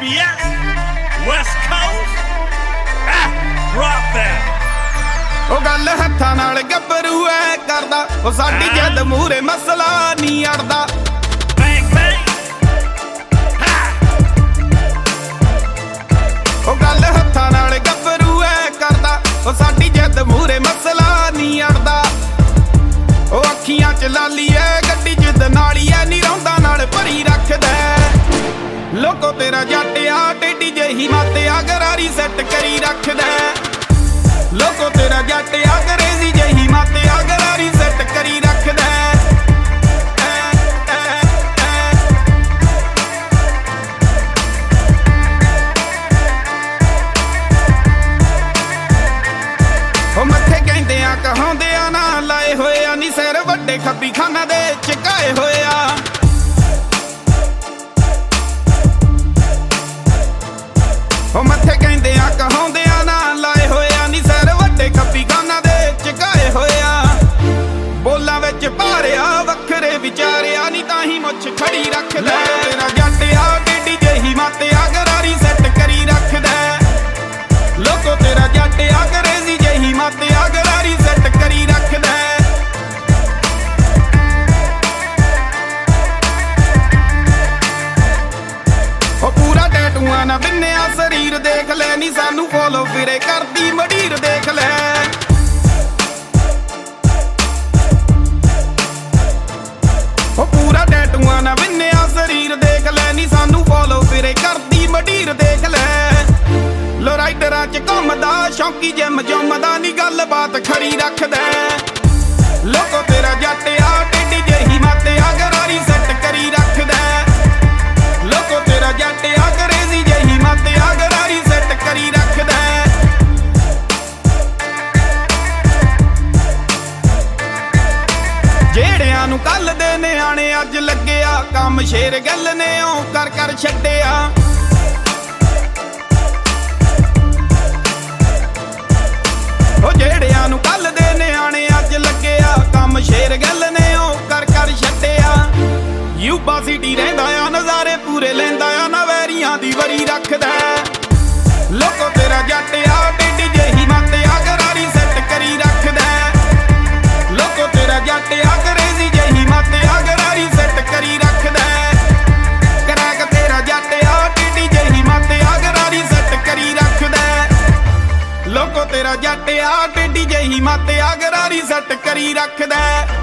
CBS, West Coast, drop that. ਉਹ ਗੱਲ ਹੱਥਾਂ ਨਾਲ ਗੱਭਰੂ ਐ ਕਰਦਾ, ਉਹ ਸਾਡੀ ਜਿੱਦ ਮੂਹਰੇ ਮਸਲਾ ਨਹੀਂ ਅੜਦਾ। ਉਹ ਗੱਲ ਹੱਥਾਂ ਨਾਲ ਗੱਭਰੂ ਐ ਕਰਦਾ, ਉਹ ਸਾਡੀ ਜਿੱਦ ਮੂਹਰੇ ਮਸਲਾ ਨਹੀਂ ਅੜਦਾ। ਉਹ ਅੱਖੀਆਂ ਚ ਲਾਲੀ ਐ, ਗੱਡੀ ਜਿੱਦ ਨਾਲੀ ਐ, ਨੀ ਰੌਂਦਾ ਨਾਲ ਭਰੀ ਰੱਖਦਾ। ਲੋਕੋ ਤੇਰਾ ਜੱਟ ਆ ਟੇਢੀ ਜਿਹੀ ਮੱਤ ਆ, ਗਰਾਰੀ ਸੈੱਟ ਕਰੀ ਰੱਖਦਾ। ਲੋਕੋ ਤੇਰਾ ਜੱਟ ਆ ਅੰਗਰੇਜ਼ੀ ਜਿਹੀ ਮੱਤ ਆ, ਗਰਾਰੀ ਸੈੱਟ ਕਰੀ ਰੱਖਦਾ। ਉਹ ਮੱਥੇ ਕਹਿੰਦੇ ਆ ਕਹਾਉਂਦੇ ਆ ਨਾ ਲਾਏ ਹੋਏ ਆ, ਨੀ ਸਿਰ ਵੱਡੇ ਖੱਬੀ ਖਾਨਾ ਦੇ ਚਕਾਏ ਹੋਏ ਆ। ਉਹ ਮੱਥੇ ਕਹਿੰਦੇ ਆ ਕਹਾਉਂਦੇ ਆ ਨਾ ਲਾਏ ਹੋਏ ਆ, ਨੀ ਸਿਰ ਵੱਡੇ ਖੱਬੀ ਖਾਨਾ ਦੇ ਚਕਾਏ ਹੋਏ ਆ। ਬੋਲਾਂ ਵਿੱਚ ਭਾਰਿਆ ਵੱਖਰੇ ਵਿਚਾਰਿਆ, ਨੀ ਤਾਂ ਹੀ ਮੁੱਛ ਖੜੀ ਰੱਖਦਾ। ਤੇਰਾ ਜੱਟ ਆ ਟੇਢੀ ਜਿਹੀ ਮੱਤ ਆ, ਗਰਾਰੀ ਸੈੱਟ ਕਰੀ ਰੱਖਦਾ। ਲੋਕੋ ਤੇਰਾ ਜੱਟ ਆ ਅੰਗਰੇਜ਼ੀ ਜਿਹੀ ਮੱਤ ਆ, ਗਰਾਰੀ ਸੈੱਟ ਕਰੀ ਰੱਖਦਾ। ਉਹ ਪੂਰਾ ਟੈਟੂਆਂ ਨਾ ਬਿੰਨਿਆ ਸਰੀਰ ਦੇਖ ਲੈ, ਨੀ ਸਾਨੂੰ ਫੋਲੋ ਫਿਰੇ ਕਰਦੀ ਮਡੀਰ ਦੇਖ ਲੈ। ਉਹ ਪੂਰਾ ਟੈਟੂਆਂ ਨਾ ਬਿੰਨਿਆ ਸਰੀਰ ਦੇਖ ਲੈ, ਨੀ ਸਾਨੂੰ ਫੋਲੋ ਫਿਰੇ ਕਰਦੀ ਮਡੀਰ ਦੇਖ ਲੈ। ਲੋ ਰਾਈਡਰਾਂ ਚ ਘੁੰਮਦਾ ਸ਼ੌਂਕੀ ਜਿਮ ਜੁੰਮਦਾ, ਨੀ ਗੱਲਬਾਤ ਖੜੀ ਰੱਖਦਾ। ਲੋਕੋ ਤੇਰਾ ਜੱਟ ਆ ਟੇਢੀ ਜਿਹੀ ਮੱਤ ਆ, ਗਰਾਰੀ ਸੈੱਟ ਕਰੀ ਰੱਖਦਾ। ਲੋਕੋ ਤੇਰਾ ਜੱਟ ਆ ਅੰਗਰੇਜ਼ੀ ਜਿਹੀ ਮੱਤ ਆ, ਗਰਾਰੀ ਸੈੱਟ ਕਰੀ ਰੱਖਦਾ। ਜਿਹੜਿਆਂ ਨੂੰ ਕੱਲ ਦੇ ਨਿਆਣੇ ਅੱਜ ਲੱਗਿਆ ਕੰਮ, ਸ਼ੇਰ ਗੱਲ ਨੇ ਓ ਕਰ ਕਰ ਛੱਡਿਆ। ਉਹ ਜਿਹੜਿਆਂ ਨੂੰ ਕੱਲ ਦੇ ਨਿਆਣੇ ਅੱਜ ਲੱਗਿਆ ਕੰਮ, ਸ਼ੇਰ ਗੱਲ ਨੇ ਓ ਕਰ ਕਰ ਛੱਡਿਆ। ਯੂਬਾ ਸਿਟੀ ਰਹਿੰਦਾ ਆ, ਨਜ਼ਾਰੇ ਪੂਰੇ ਲੈਂਦਾ ਆ, ਨਾ ਵੈਰੀਆਂ ਦੀ ਵਰੀ ਰੱਖਦਾ। ਲੋਕੋ ਤੇਰਾ ਜੱਟ ਆ ਟੇਢੀ ਜਿਹੀ ਮੱਤ ਆ, ਗਰਾਰੀ ਸੈੱਟ ਕਰੀ ਰੱਖਦਾ। ਲੋਕੋ ਤੇਰਾ ਜੱਟ ਆ ਅੰਗਰੇਜ਼ੀ ਜਿਹੀ ਮੱਤ ਆ, ਗਰਾਰੀ ਸੈੱਟ ਕਰੀ ਰੱਖਦਾ। ਕਰੈਕ ਤੇਰਾ ਜੱਟ ਆ ਟੇਢੀ ਜਿਹੀ ਮੱਤ ਆ, ਗਰਾਰੀ ਸੈੱਟ ਕਰੀ ਰੱਖਦਾ। ਲੋਕੋ ਤੇਰਾ ਜੱਟ ਆ ਟੇਢੀ ਜਿਹੀ ਮੱਤ ਆ, ਗਰਾਰੀ ਸੈੱਟ ਕਰੀ ਰੱਖਦਾ।